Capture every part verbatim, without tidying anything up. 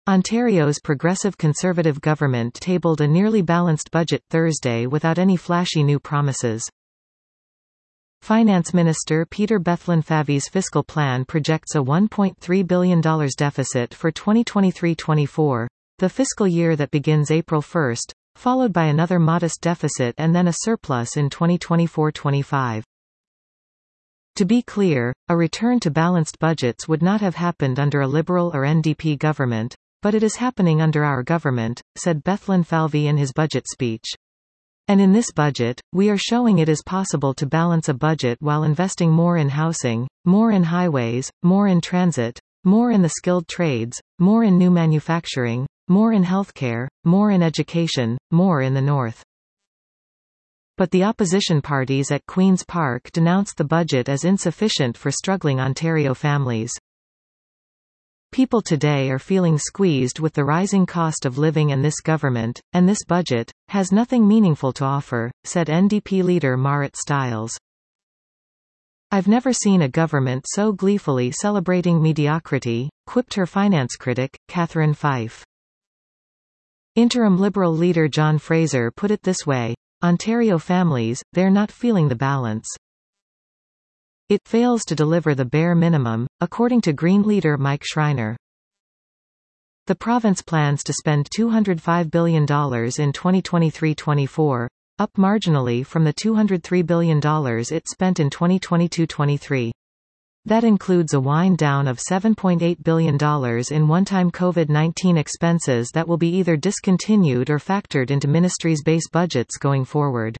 Ontario's Progressive Conservative government tabled a nearly balanced budget Thursday without any flashy new promises. Finance Minister Peter Bethlenfalvy's fiscal plan projects a one point three billion dollars deficit for twenty twenty-three twenty-four, the fiscal year that begins April first, followed by another modest deficit and then a surplus in twenty twenty-four twenty-five. To be clear, a return to balanced budgets would not have happened under a Liberal or N D P government, but it is happening under our government, said Bethlenfalvy in his budget speech. And in this budget, we are showing it is possible to balance a budget while investing more in housing, more in highways, more in transit, more in the skilled trades, more in new manufacturing, more in healthcare, more in education, more in the north. But the opposition parties at Queen's Park denounced the budget as insufficient for struggling Ontario families. People today are feeling squeezed with the rising cost of living, and this government, and this budget, has nothing meaningful to offer, said N D P leader Marit Stiles. I've never seen a government so gleefully celebrating mediocrity, quipped her finance critic, Catherine Fife. Interim Liberal leader John Fraser put it this way: Ontario families, they're not feeling the balance. It fails to deliver the bare minimum, according to Green leader Mike Schreiner. The province plans to spend two hundred five billion dollars in twenty twenty-three twenty-four, up marginally from the two hundred three billion dollars it spent in twenty twenty-two twenty-three. That includes a wind down of seven point eight billion dollars in one-time COVID nineteen expenses that will be either discontinued or factored into ministries' base budgets going forward.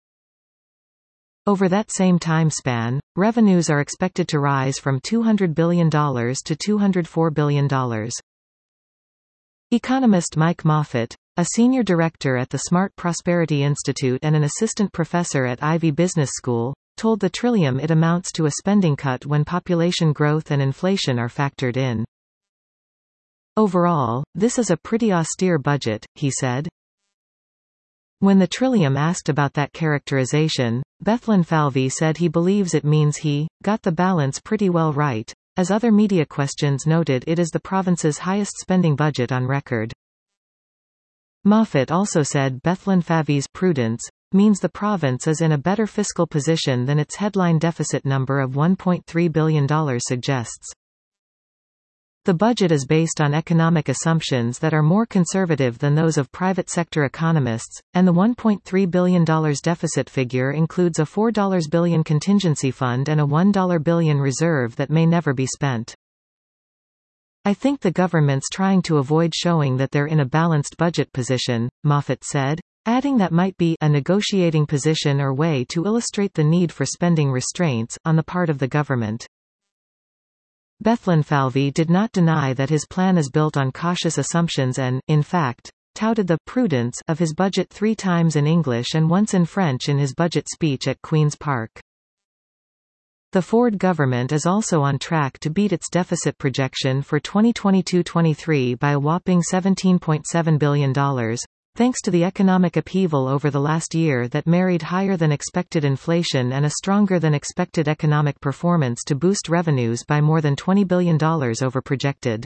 Over that same time span, revenues are expected to rise from two hundred billion dollars to two hundred four billion dollars. Economist Mike Moffat, a senior director at the Smart Prosperity Institute and an assistant professor at Ivey Business School, told the Trillium it amounts to a spending cut when population growth and inflation are factored in. Overall, this is a pretty austere budget, he said. When the Trillium asked about that characterization, Bethlenfalvy said he believes it means he got the balance pretty well right. As other media questions noted, it is the province's highest spending budget on record. Moffat also said Bethlenfalvy's prudence means the province is in a better fiscal position than its headline deficit number of one point three billion dollars suggests. The budget is based on economic assumptions that are more conservative than those of private sector economists, and the one point three billion dollars deficit figure includes a four billion dollars contingency fund and a one billion dollars reserve that may never be spent. I think the government's trying to avoid showing that they're in a balanced budget position, Moffat said, adding that might be a negotiating position or way to illustrate the need for spending restraints on the part of the government. Bethlenfalvy did not deny that his plan is built on cautious assumptions and, in fact, touted the prudence of his budget three times in English and once in French in his budget speech at Queen's Park. The Ford government is also on track to beat its deficit projection for twenty twenty-two twenty-three by a whopping seventeen point seven billion dollars, thanks to the economic upheaval over the last year that married higher than expected inflation and a stronger than expected economic performance to boost revenues by more than twenty billion dollars over projected.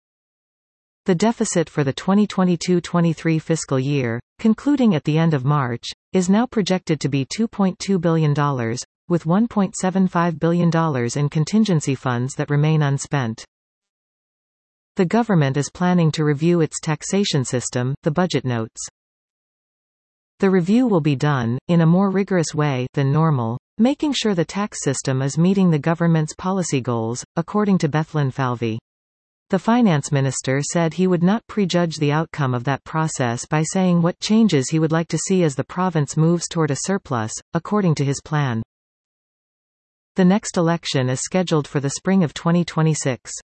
The deficit for the twenty twenty-two twenty-three fiscal year, concluding at the end of March, is now projected to be two point two billion dollars, with one point seven five billion dollars in contingency funds that remain unspent. The government is planning to review its taxation system, the budget notes. The review will be done, in a more rigorous way than normal, making sure the tax system is meeting the government's policy goals, according to Bethlenfalvy. The finance minister said he would not prejudge the outcome of that process by saying what changes he would like to see as the province moves toward a surplus, according to his plan. The next election is scheduled for the spring of twenty twenty-six.